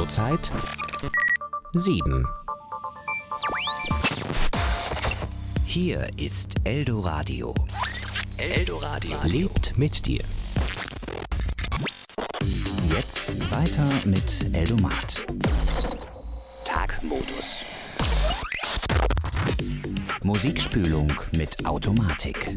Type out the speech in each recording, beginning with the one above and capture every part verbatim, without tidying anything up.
Uhrzeit sieben. Hier ist Eldoradio. Eldoradio lebt mit dir. Jetzt weiter mit Eldomat. Tagmodus. Musikspülung mit Automatik.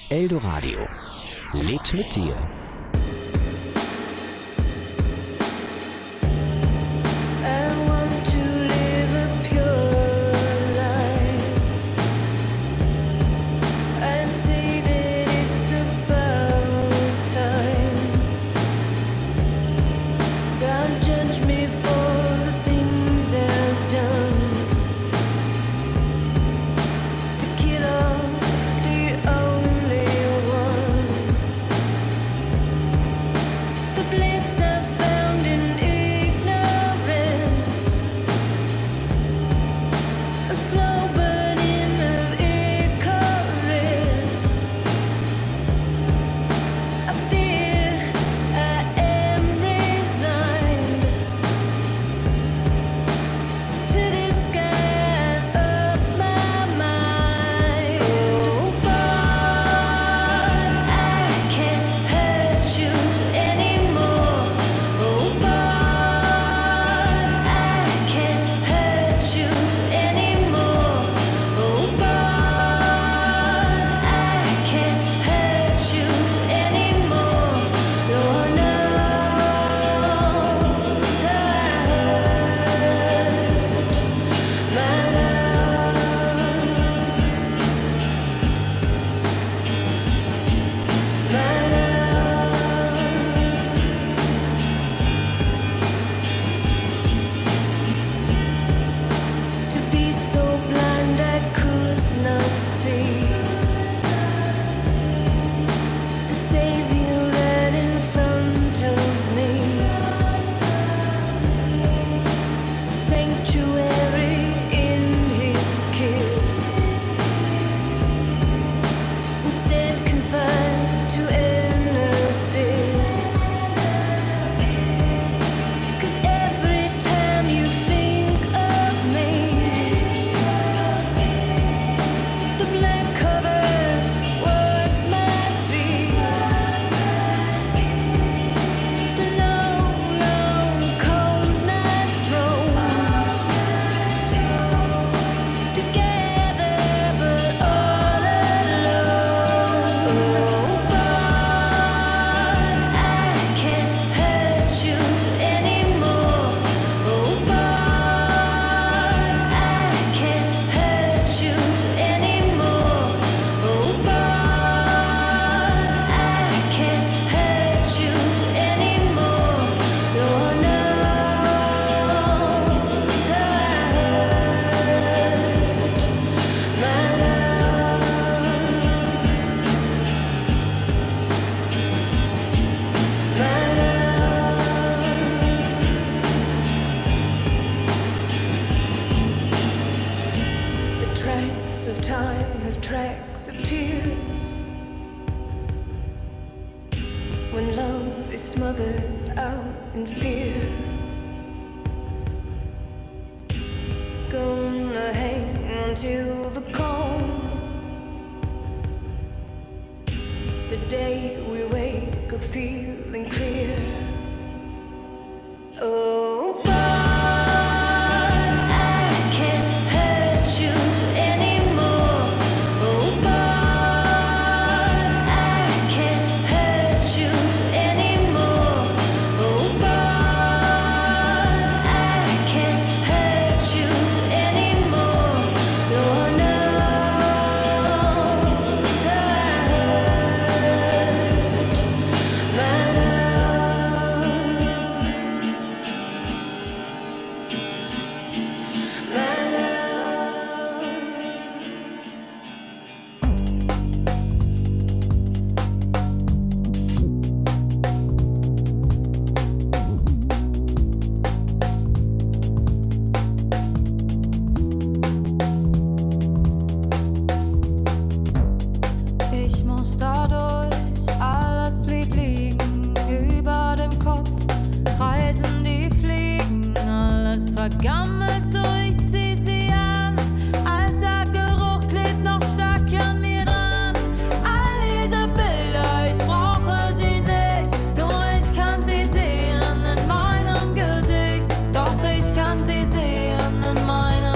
Eldoradio lebt mit dir.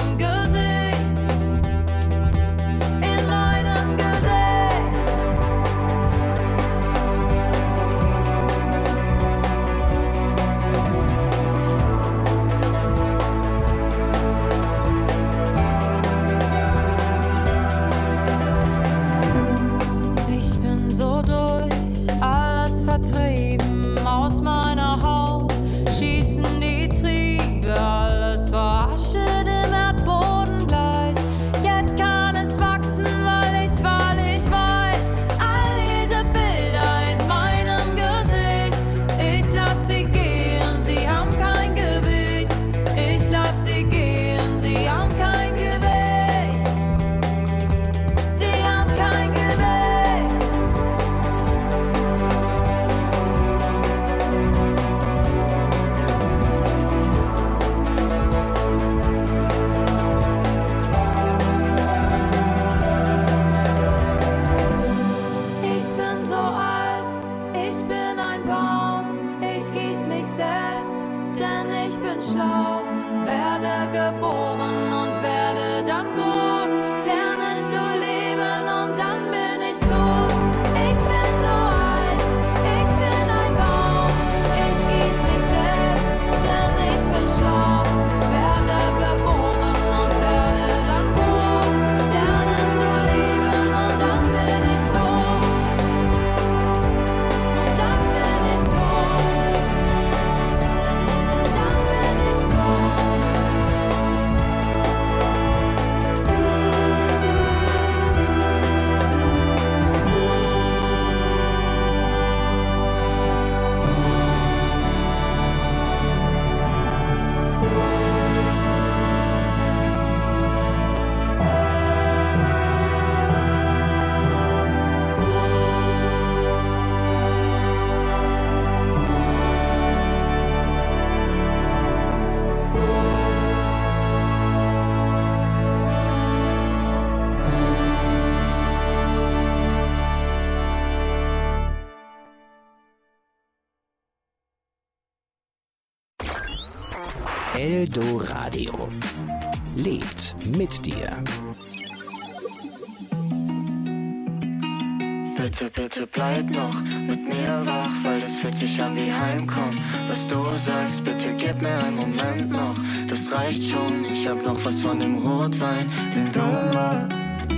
In meinem Gesicht denn ich bin schlau. Werde geboren und werde dann groß, lernen zu leben und dann bin ich tot. Ich bin so alt, ich bin ein Baum, ich gieß mich selbst, denn ich bin schlau. Werde geboren und werde dann groß, lernen zu leben und dann bin ich tot. Und dann bin ich tot. Dann bin ich tot. Eldoradio lebt mit dir. Bitte, bitte bleib noch mit mir wach, weil das fühlt sich an wie Heimkommen. Was du sagst, bitte gib mir einen Moment noch. Das reicht schon, ich hab noch was von dem Rotwein, den du magst.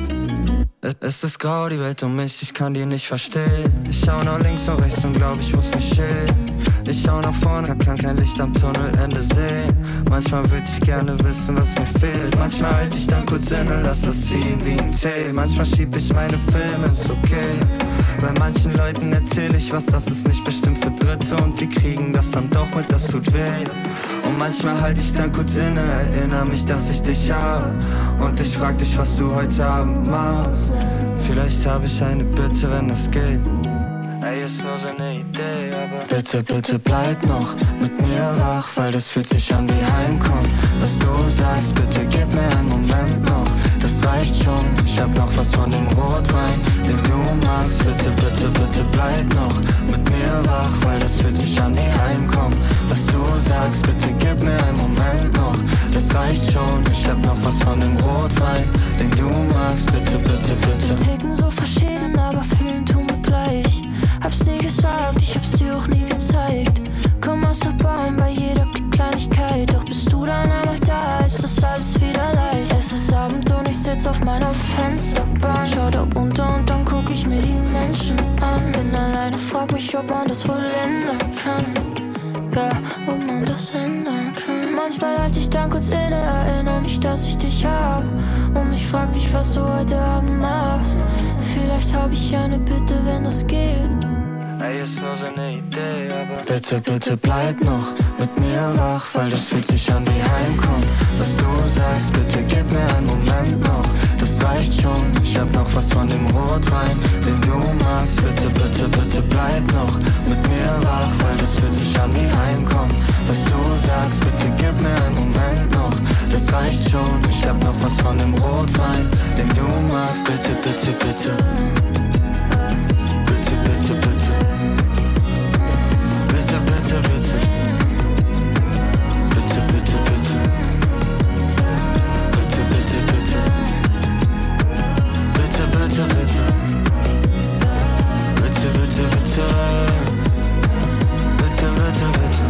Es ist grau, die Welt um mich, ich kann die nicht verstehen. Ich schau nach links und rechts und glaub, ich muss mich schämen. Ich schau nach vorne, kann kein Licht am Tunnelende sehen. Manchmal würd ich gerne wissen, was mir fehlt. Manchmal halt ich dann kurz inne, lass das ziehen wie ein Tee. Manchmal schieb ich meine Filme, ist okay. Bei manchen Leuten erzähl ich was, das ist nicht bestimmt für Dritte. Und sie kriegen das dann doch mit, das tut weh. Und manchmal halt ich dann kurz inne, erinnere mich, dass ich dich hab. Und ich frag dich, was du heute Abend machst. Vielleicht hab ich eine Bitte, wenn das geht. Ey, ist nur so eine Idee, aber bitte, bitte bleib noch mit mir wach, weil das fühlt sich an wie Heimkommen. Was du sagst, bitte gib mir einen Moment noch. Das reicht schon, ich hab noch was von dem Rotwein, den du magst. Bitte, bitte, bitte bleib noch mit mir wach, weil das fühlt sich an wie Heimkommen. Was du sagst, bitte gib mir einen Moment noch. Das reicht schon, ich hab noch was von dem Rotwein, den du magst. Bitte, bitte, bitte. Wir ticken so verschieden, aber fühlen tun wir gleich. Hab's nie gesagt, ich hab's dir auch nie gezeigt. Komm aus der Bahn bei jeder Kleinigkeit. Doch bist du dann einmal da, ist das alles wieder leicht. Es ist Abend und ich sitz auf meiner Fensterbahn. Schau da runter und dann guck ich mir die Menschen an. Bin alleine, frag mich, ob man das wohl ändern kann. Ja, ob man das ändern kann. Manchmal halt ich dann kurz inne, erinnere mich, dass ich dich hab. Und ich frag dich, was du heute Abend machst. Vielleicht hab ich eine Bitte, wenn das geht. Ey, ist nur so eine Idee, aber bitte, bitte bleib noch mit mir wach, weil das fühlt sich an wie Heimkommen. Was du sagst, bitte gib mir einen Moment noch. Das reicht schon, ich hab noch was von dem Rotwein, den du magst. Bitte, bitte, bitte bleib noch mit mir wach, weil das fühlt sich an wie Heimkommen. Was du sagst, bitte gib mir einen Moment noch. Das reicht schon, ich hab noch was von dem Rotwein, den du magst. Bitte, bitte, bitte. Bitte, bitte, bitte. Bitte, bitte, bitte. Bitte, bitte, bitte. Bitte, bitte, bitte. Bitte, bitte, bitte. Bitte, bitte, bitte. Bitte, bitte, bitte.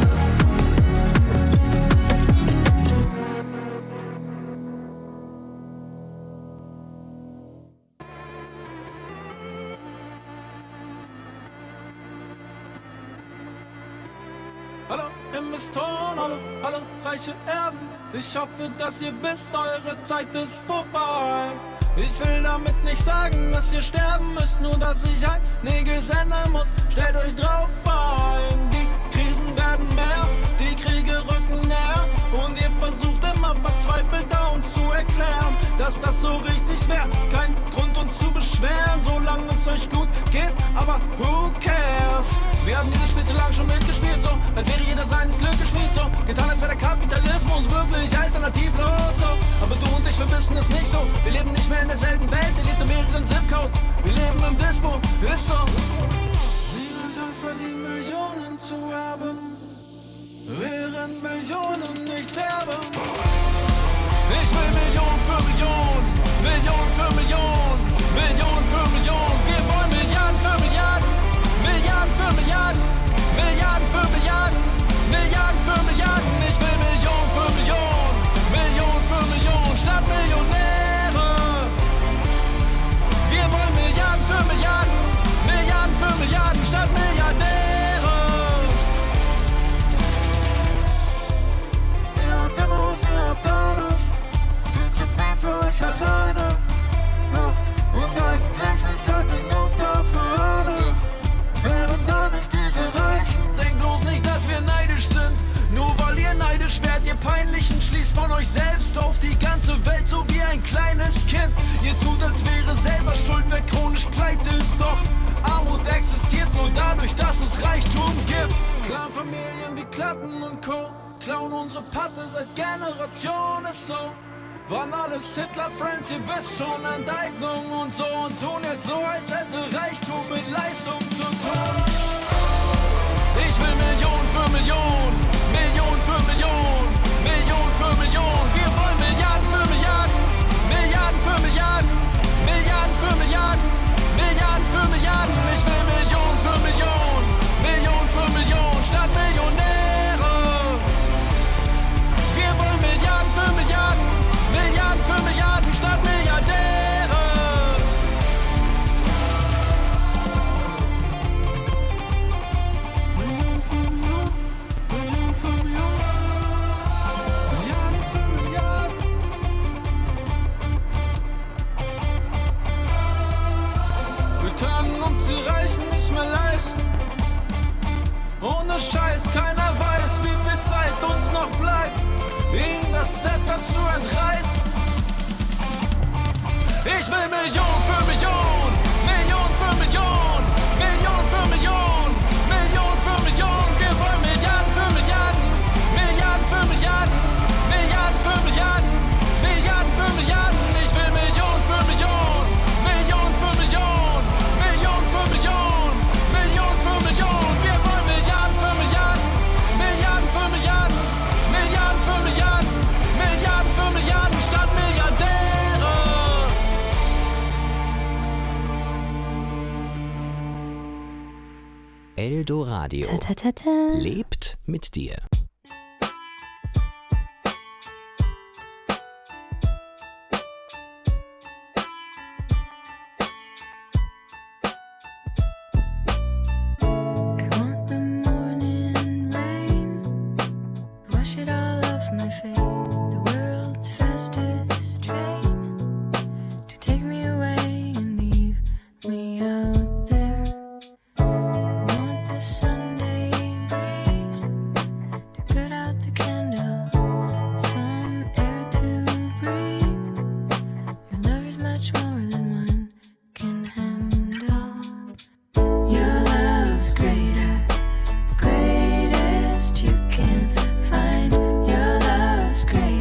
Hallo Investoren, hallo, hallo reiche Erben. Ich hoffe, dass ihr wisst, eure Zeit ist vorbei. Ich will damit nicht sagen, dass ihr sterben müsst, nur dass ich einiges ändern muss. Stellt euch drauf ein, die Krisen werden mehr, die Kriege rücken näher. Und ihr versucht immer verzweifelt da uns zu erklären, dass das so richtig wäre. Kein Grund uns zu beschweren, solange es euch gut geht, aber who cares? Wir haben dieses Spiel zu lange schon mitgespielt, so als wäre jeder seines Glückes Schmied, so getan, als wäre der Kapitalismus wirklich alternativlos, so. Aber du und ich, wir wissen es nicht so. Wir leben nicht mehr in derselben Welt, ihr lebt in mehreren Zip-Codes. Wir leben im Dispo, ist so. Niemand hat verdient, Millionen zu erben. während Millionen nicht sterben. Ich will Million für Million, Million für Million, Million für Million. Wir wollen Milliarden für Milliarden, Milliarden für Milliarden, Milliarden für Milliarden, Milliarden für Milliarden. Ich will Million für Million, Million für Million, statt Millionäre. Wir wollen Milliarden für Milliarden, Milliarden für Milliarden, statt Milliardäre. Ihr habt Demos, ihr habt alles, viel zu viel für euch alleine. Ja, und eigentlich ist ja genug da für alle. Ja. Wären da nicht diese Reichen? Denkt bloß nicht, dass wir neidisch sind. Nur weil ihr neidisch werdet, ihr Peinlichen, schließt von euch selbst auf die ganze Welt, so wie ein kleines Kind. Ihr tut, als wäre selber schuld, wer chronisch pleite ist. Doch Armut existiert nur dadurch, dass es Reichtum gibt. Clanfamilien wie Klatten und Co. klauen unsere Patte seit Generationen, ist so. Waren alles Hitler-Friends, ihr wisst schon, Enteignung und so. Und tun jetzt so, als hätte Reichtum mit Leistung zu tun. Ich will Million für Million, Million für Million, Million für Million. Wir wollen Milliarden für Milliarden, Milliarden für Milliarden, Milliarden für Milliarden, Milliarden für Milliarden. Ich will Million für Million, Million für Million, statt Millionäre. Wir wollen Milliarden für Milliarden, Milliarden für Milliarden, statt Milliardäre. Million für Million, Million für Million, Milliarden für Milliarden. Wir können uns die Reichen nicht mehr leisten. Ohne Scheiß, keiner weiß, wie viel Zeit uns noch bleibt, ihnen das Zepter zu entreißen. Ich will Million für Million, Million für Million, Million für Million, Million für Million. Wir wollen Milliarden für Milliarden, Milliarden für Milliarden, Milliarden für Milliarden, Milliarden für Milliarden. Ich will Million für Million, Million für Million, Million für Million, Million für Million. Wir wollen Milliarden für Milliarden, Milliarden für Milliarden, Milliarden für Milliarden, Milliarden für Milliarden, statt Milliardäre. Eldoradio Ta, ta, ta, ta. lebt mit dir. I want the morning rain, wash it all off my face. The world's fastest train to take me away and leave me out there. I want the Sunday breeze to put out the candle, some air to breathe. Your love is much more than one can handle. Your love's greater, greatest you can find. Your love's greater.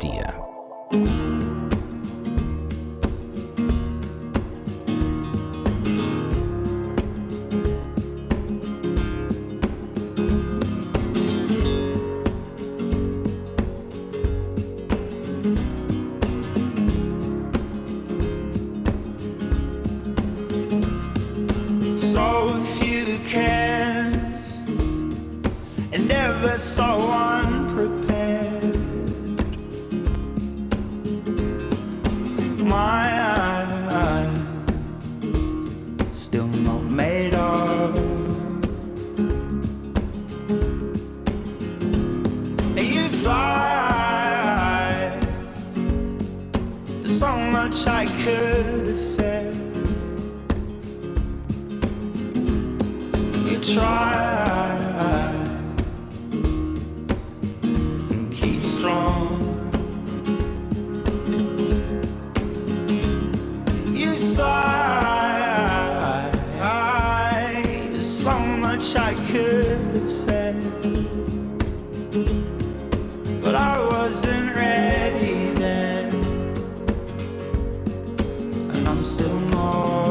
dir. So few cares and never so unprepared. My eyes still not made up. And you sighed. There's so much I could have said. Try and keep strong. You sigh. There's so much I could have said, but I wasn't ready then, and I'm still not.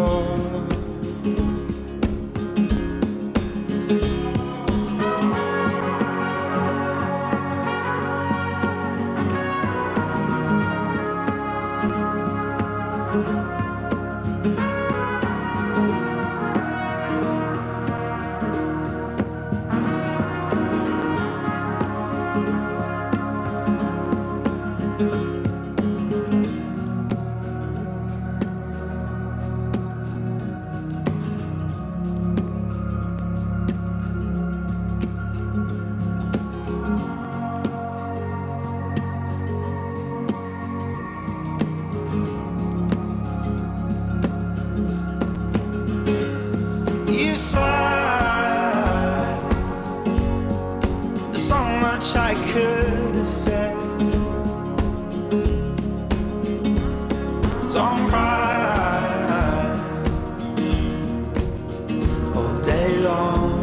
You sighed. There's so much I could have said. Don't cry all day long.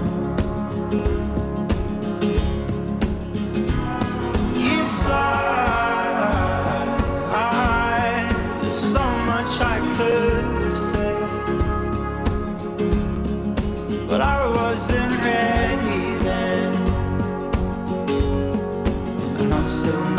You sighed. There's so much I could have said, but I wasn't ready then, and I'm still not.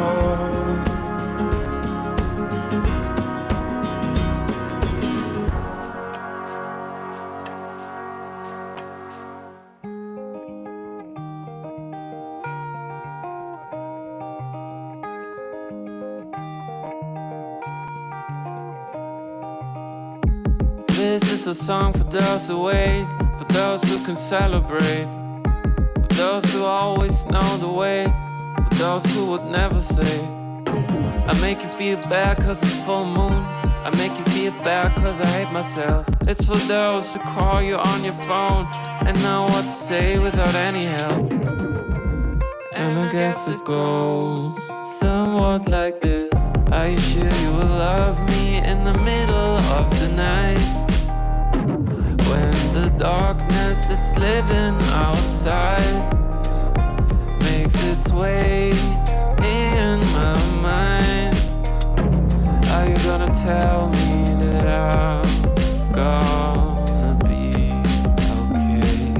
This is a song for those who wait, for those who can celebrate, for those who always know the way, for those who would never say, I make you feel bad cause it's full moon, I make you feel bad cause I hate myself. It's for those who call you on your phone and know what to say without any help. And I guess it goes somewhat like this. Are you sure you will love me in the middle of the night? When the darkness that's living outside makes its way in my mind, are you gonna tell me that I'm gonna be okay?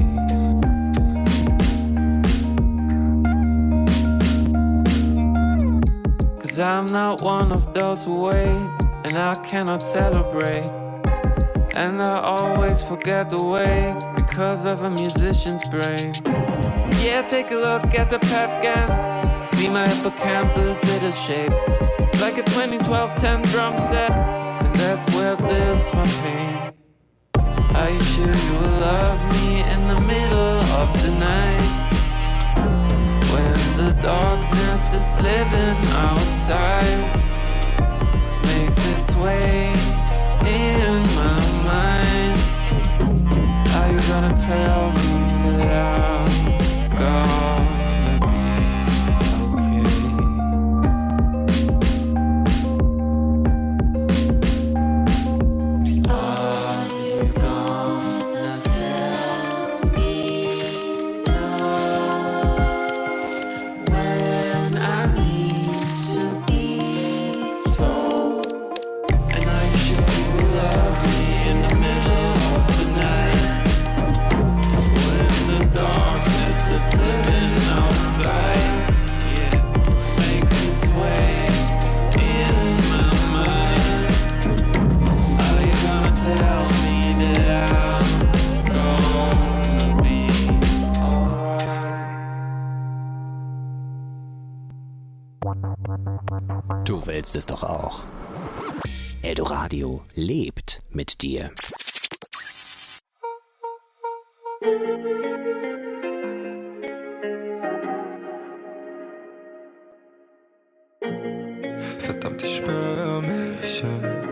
Cause I'm not one of those who wait, and I cannot celebrate, and I always forget the way because of a musician's brain. Yeah, take a look at the P E T scan. See my hippocampus, it is shaped like a twenty twelve ten drum set, and that's where lives my pain. Are you sure you will love me in the middle of the night? When the darkness that's living outside makes its way in my mind, are you gonna tell me that I'm gonna be okay? Are you gonna tell me no when I need to be Du willst es doch auch. Eldoradio lebt mit dir. Verdammt, ich sperre mich ein.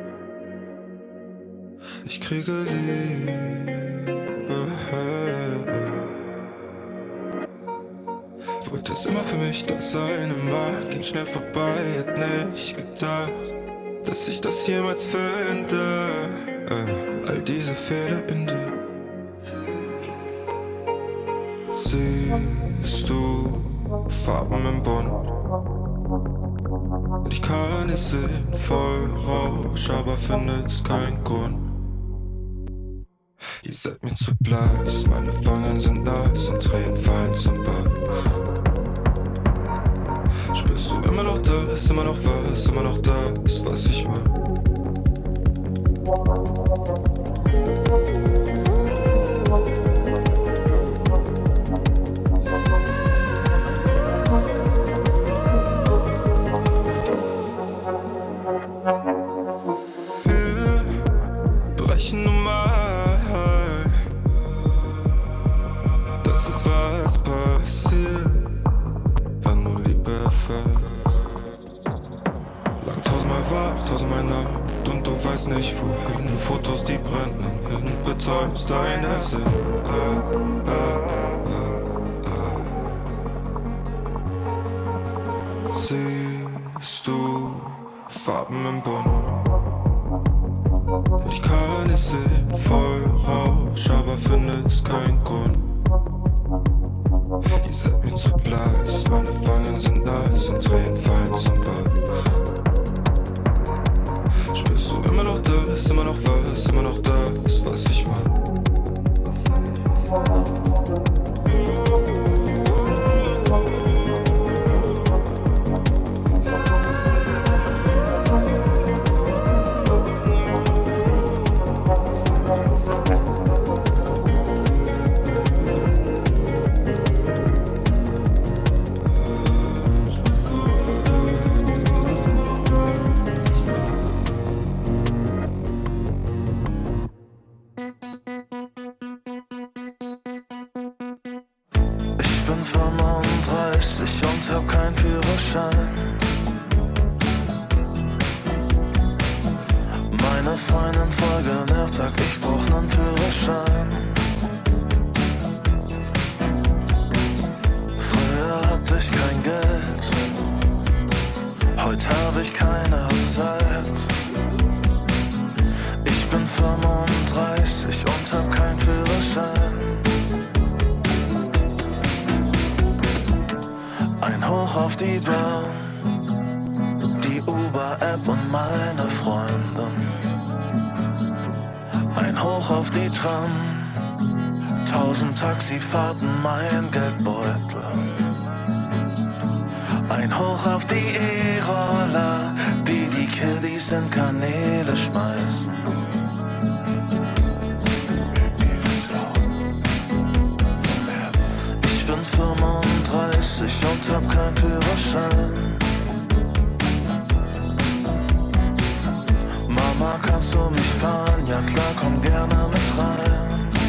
Ich kriege Liebe. Wollte es immer für mich da sein, immer ging schnell vorbei, hätte nicht gedacht, dass ich das jemals finde. Äh, all diese Fehler in dir. Siehst du Farben im Bund? Und ich kann es sehen, voll Rausch, aber finde es keinen Grund. Ihr seid mir zu blass, meine Wangen sind nass und Tränen fallen zum Bad. Spürst du immer noch das, immer noch was, immer noch das, was ich mag? Wir brechen nun mal. Das ist was passiert, wenn du Liebe erfährst. Lang tausendmal wach, tausendmal Nacht und du weißt nicht wohin. Fotos, die brennen hin, betäubst dein Essen. Ah, ah, ah, ah. Siehst du Farben im Bund? Ich kann es sehen, voll Rausch, aber finde es keinen Grund. Ihr seid mir zu blass, meine Wangen sind nass und Tränen fallen zum Bad. Spürst du immer noch das, immer noch was, immer noch das, was ich mag? Taxifahrten, mein Geldbeutel. Ein Hoch auf die E-Roller, die die Kiddies in Kanäle schmeißen. Ich bin fünfunddreißig und hab keinen Führerschein. Mama, kannst du mich fahren? Ja klar, komm gerne mit rein.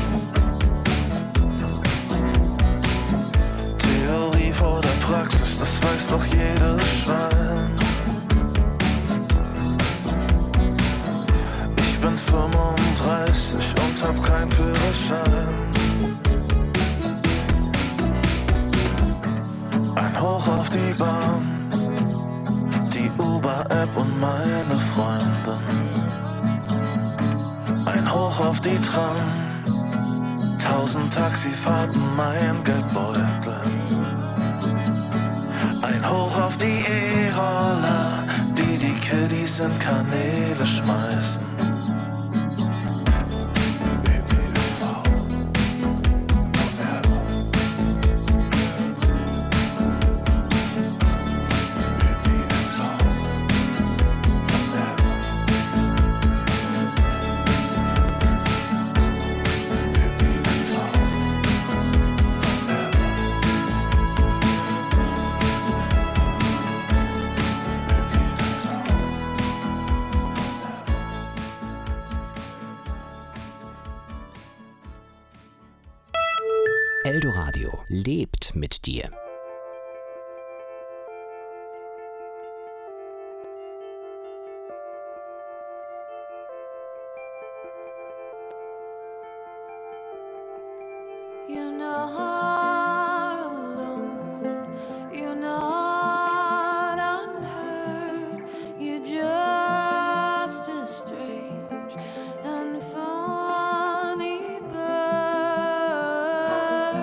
Vor der Praxis, das weiß doch jedes Schwein. Ich bin fünfunddreißig und hab keinen Führerschein. Ein Hoch auf die Bahn, die Uber-App und meine Freundin. Ein Hoch auf die Tram, tausend Taxifahrten, mein Geldbeutel. Ein Hoch auf die E-Roller, die die Kiddies in Kanäle schmeißen. Eldoradio lebt mit dir. You're not alone, you're not unheard, you're just as strange and funny bird.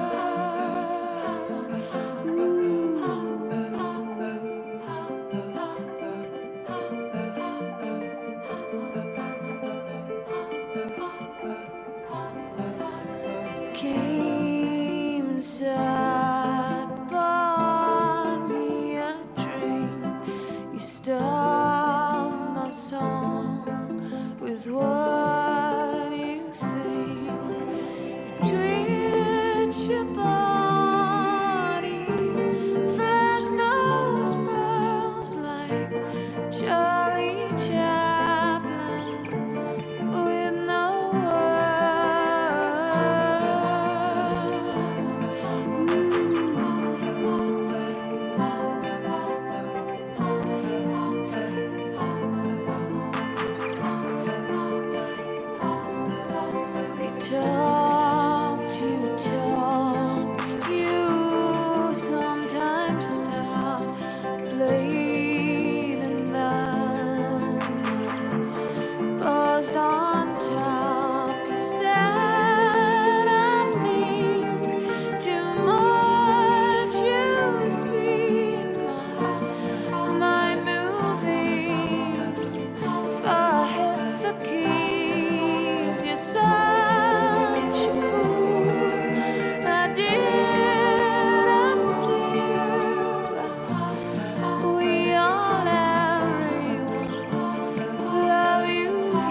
Came inside, bought me a drink. You stole my song with what you think. You twitch your body, flash those pearls like Charlie Chaplin with no we talk to talk, you sometimes stop, played and then buzzed on top. You said I think too much, you see my mind moving. If I hit the keys, you're such a fool. I didn't do. We all, everyone, love you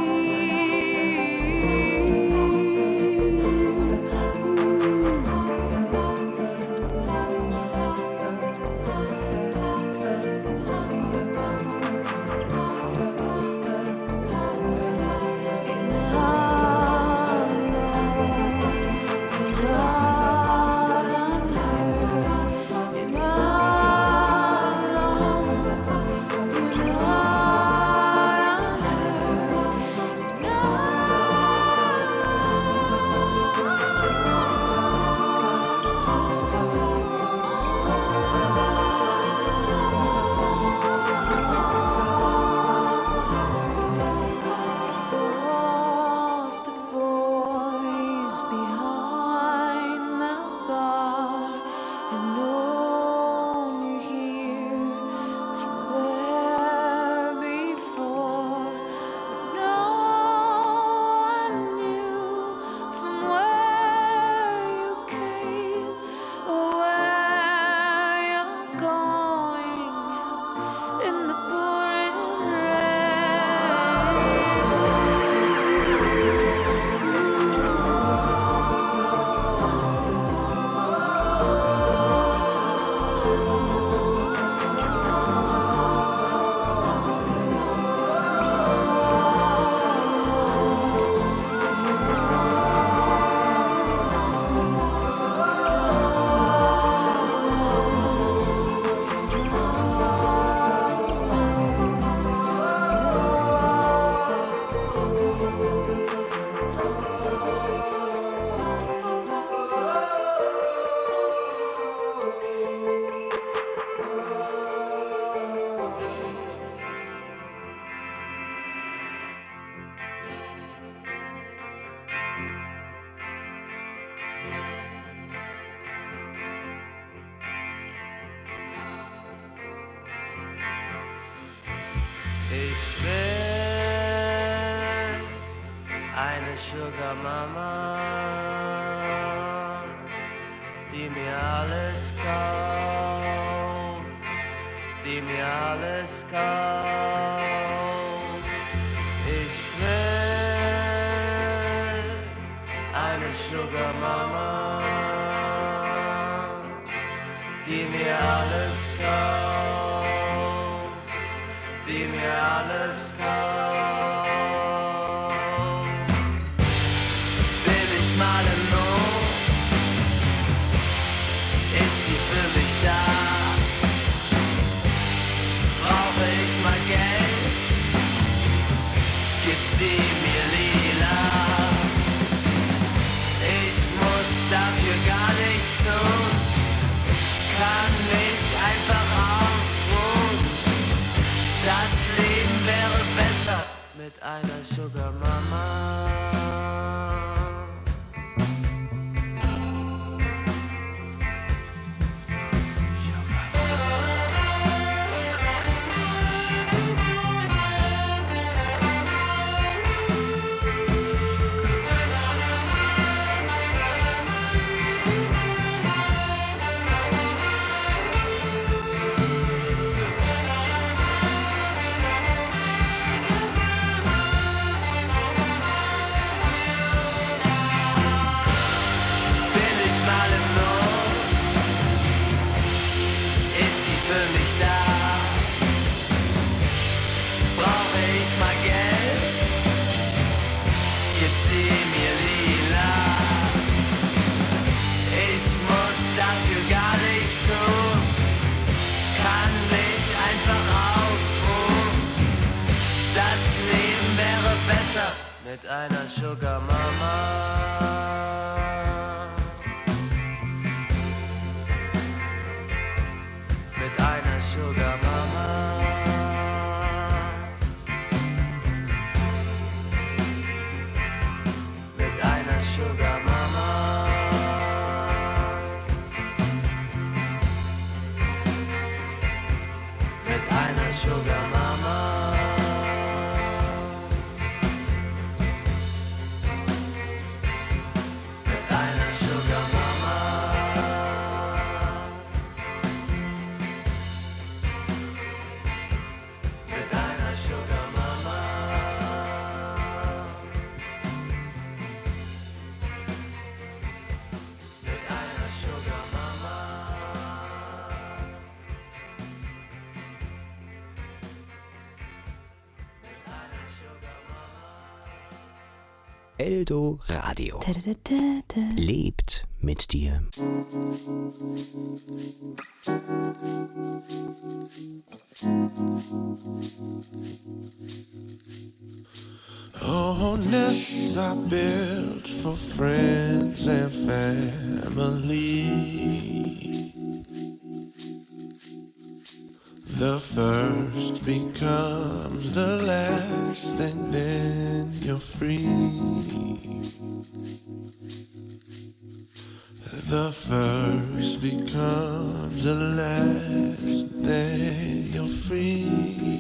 thought the boys behind the bar had known you here from there before, but no one knew from where you came or where you're going in the pouring rain. Ich will eine Sugar Mama, die mir alles kauft, die mir alles kauft. Ich will eine Sugar Mama, die mir alles kauft, die mir alles kauft. Will ich mal im Not Das Leben wäre besser mit einer Sugar Mama. Mit einer Sugar Mama. Mit einer Sugar Mama. Mit einer Sugar Mama. Mit einer Sugar Mama. Eldo Radio lebt mit dir. Oh, nests are built for friends and family. The first becomes the last, and then you're free. The first becomes the last, then you're free.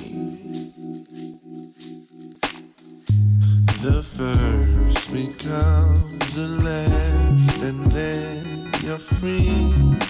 The first becomes the last, and then you're free.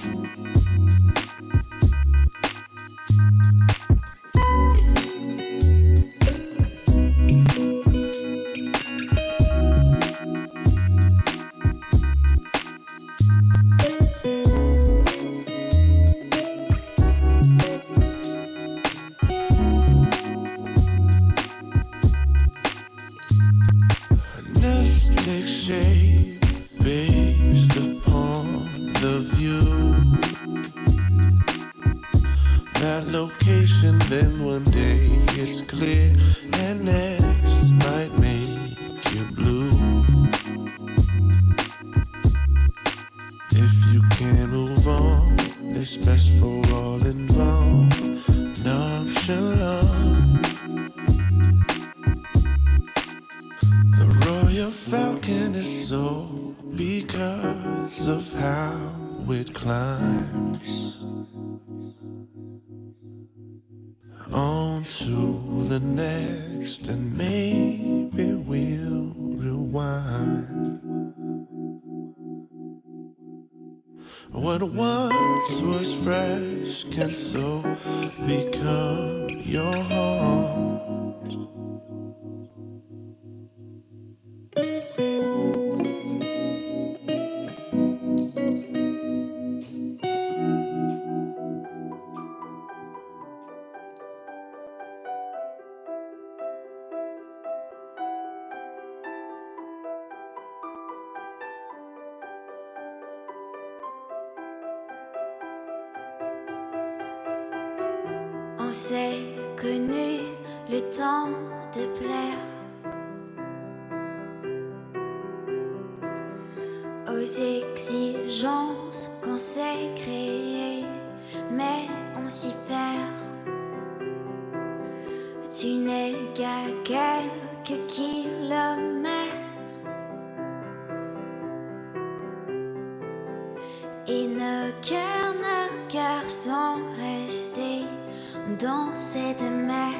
What once was fresh can so become your haunt. On s'est connu le temps de plaire aux exigences qu'on s'est créées, mais on s'y perd. Tu n'es qu'à quelques kilomètres. Et nos cœurs, nos cœurs sont restés dans cette mer.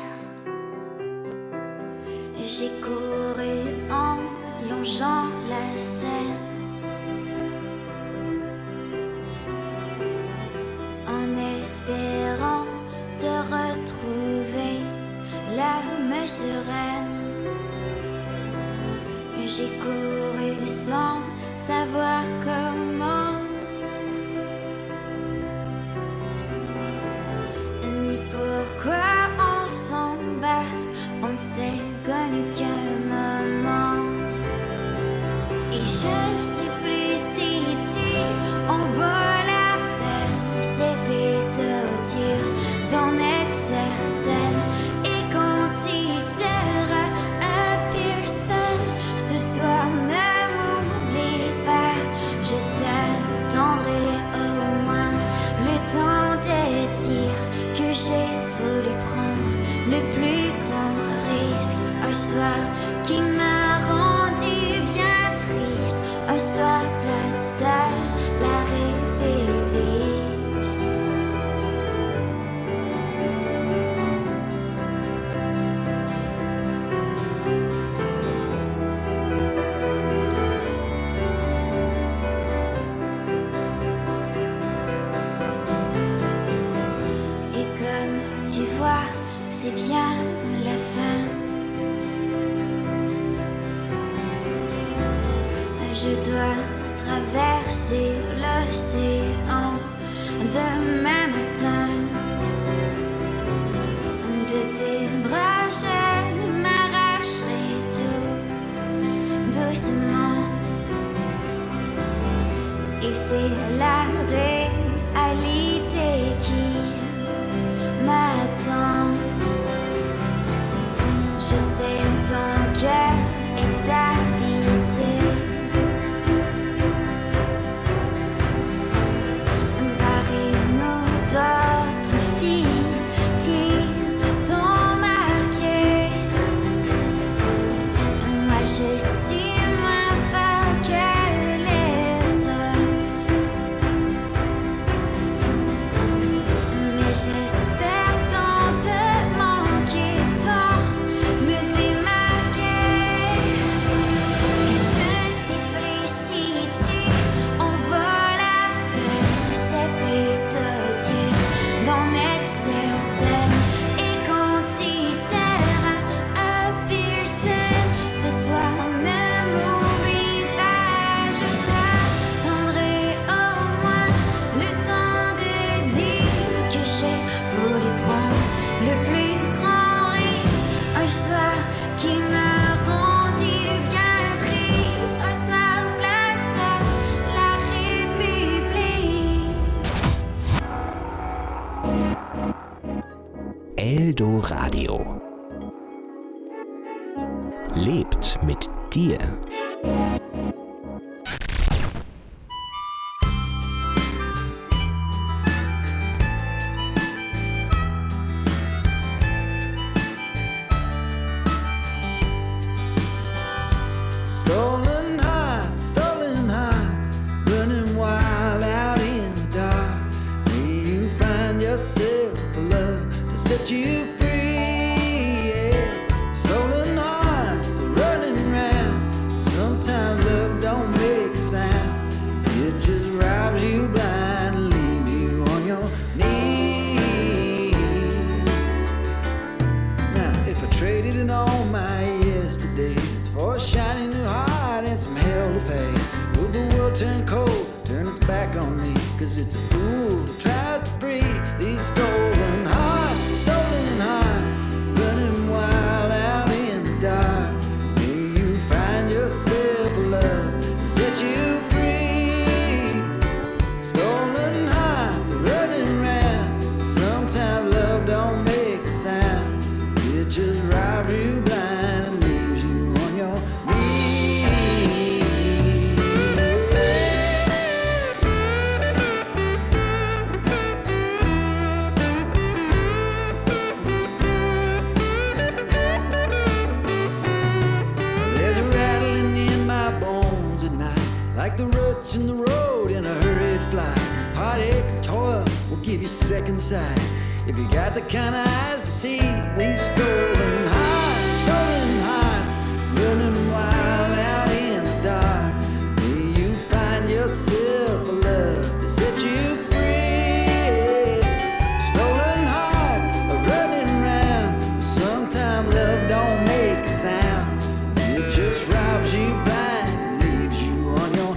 J'ai couru en longeant la Seine, en espérant te retrouver l'âme sereine. J'ai couru sans savoir comment, ni pourquoi on s'en bat. On ne s'est connu qu'un moment. Et je ne sais plus si tu en vaut la peine. C'est plutôt dur d'en être certaine. Et quand tu seras à Pearson, ce soir ne m'oublie pas. Je t'attendrai au moins le temps de dire que j'ai voulu prendre le plus grand risque. Un soir qui m'a rendu bien triste. Un soir place de la République. Et comme tu vois, c'est bien la fin. Je dois traverser l'océan demain matin. De tes bras, je m'arracherai tout doucement. Et c'est la réalité qui m'attend. Je sais ton cœur est habité par une autre fille qui t'ont marqué. Moi je suis moins fort que les autres, mais j'espère tant te manquer, tant me démarquer. Et je ne sais plus si tu en vaux la peine. C'est plutôt dur d'en être certaine. Et quand tu seras à Pearson, ce soir ne m'oublie pas. Je t'attendrai au moins le temps de dire que j'ai voulu prendre le plus grand risque. Un soir qui m'a rendu bien triste. Un soir place de la République. Eldoradio lebt mit dir. Stolen hearts, stolen hearts, running wild out in the dark. May you find yourself a love to set you free. Yeah. Stolen hearts running round. Sometimes love don't make a sound. It just robs you blind and leaves you on your knees. Now, if I traded in all my yesterdays for a shiny new heart and some hell to pay, would the world turn cold, turn its back on me? Cause it's a fool that tries to free these stolen hearts, stolen hearts, running wild out in the dark. May you find yourself a love to set you free. Stolen hearts running round. Sometimes love don't make a sound. It just robs you blind and leaves you on your knees. forks in the road in a hurried flight. Heartache and toil will give you second sight if you got the kind of eyes to see these stolen hearts, stolen hearts, running wild out in the dark. May you find yourself a love to set you free. Stolen hearts are running round. Sometimes love don't make a sound. It just robs you blind and leaves you on your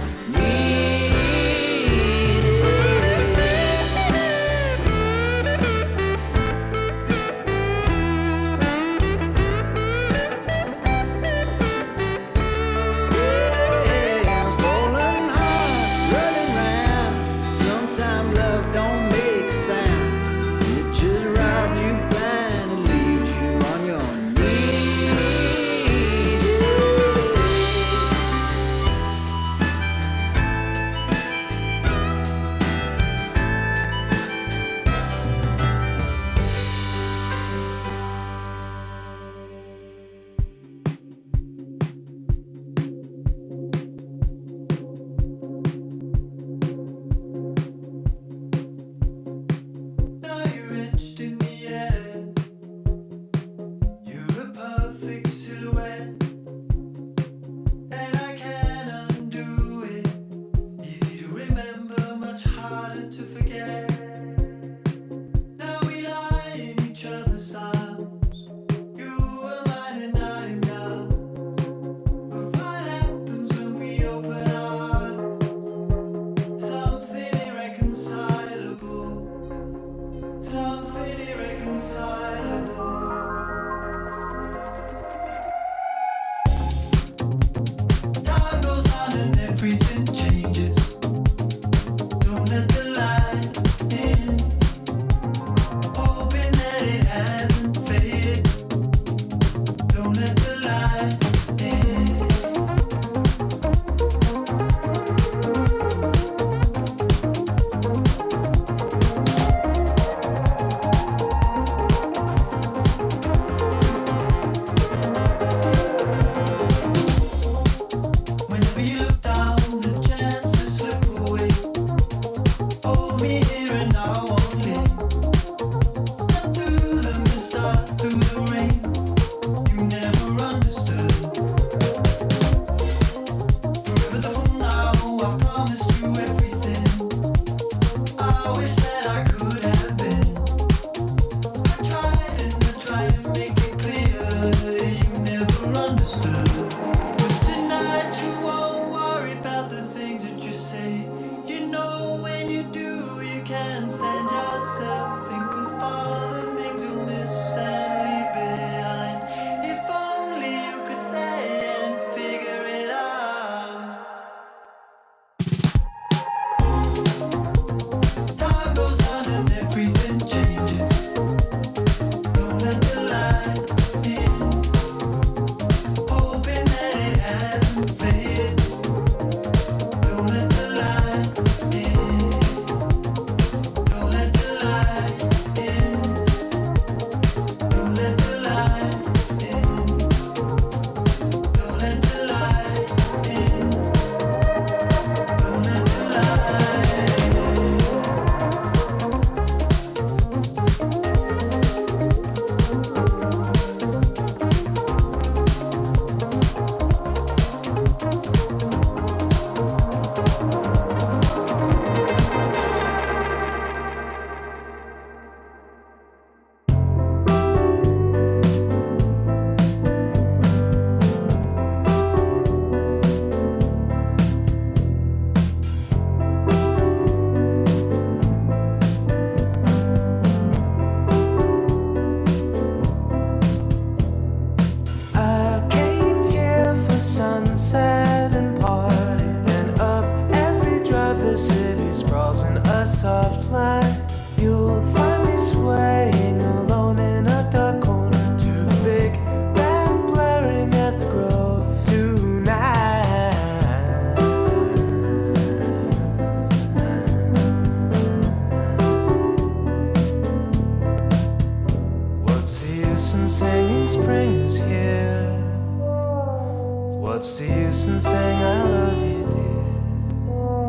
What's the use in saying I love you, dear?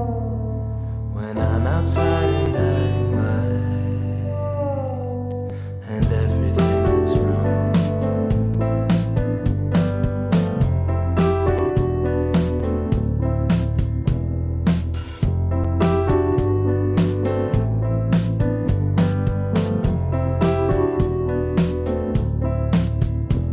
meiner Zeit.